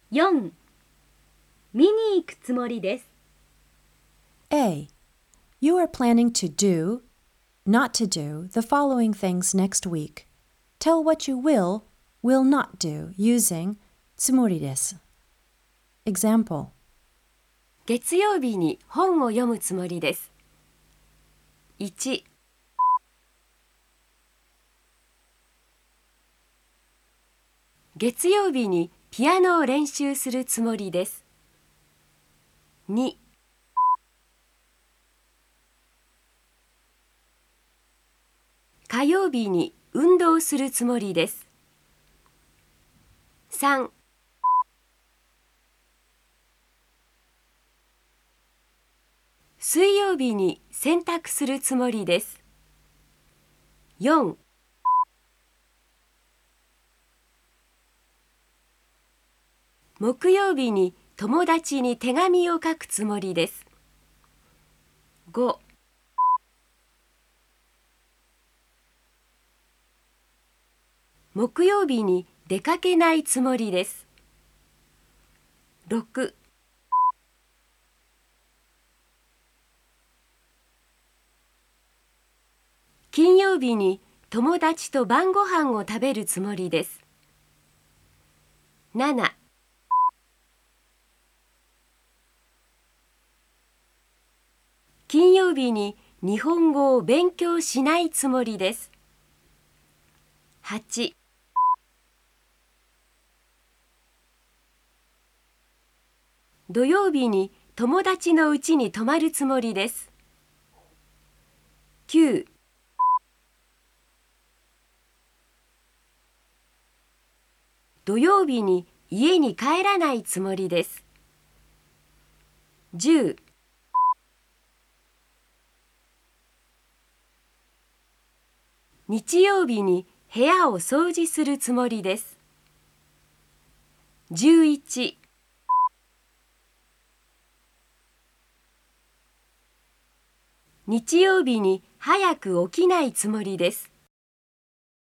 4. 見に行くつもりです。 A. You are planning to do, not to do, the following things next week. Tell what you will not do using つもりです。Example. 月曜日に本を読むつもりです。1. 月曜日にピアノを練習するつもりです。2. 火曜日に運動するつもりです。3. 水曜日に洗濯するつもりです。4. 木曜日に友達に手紙を書くつもりです。5. 木曜日に出かけないつもりです。6. 金曜日に友達と晩ご飯を食べるつもりです。7. 金曜日に日本語を勉強しないつもりです。8. 土曜日に友達の家に泊まるつもりです。9. 土曜日に家に帰らないつもりです。10. 日曜日に部屋を掃除するつもりです。11. 日曜日に早く起きないつもりです。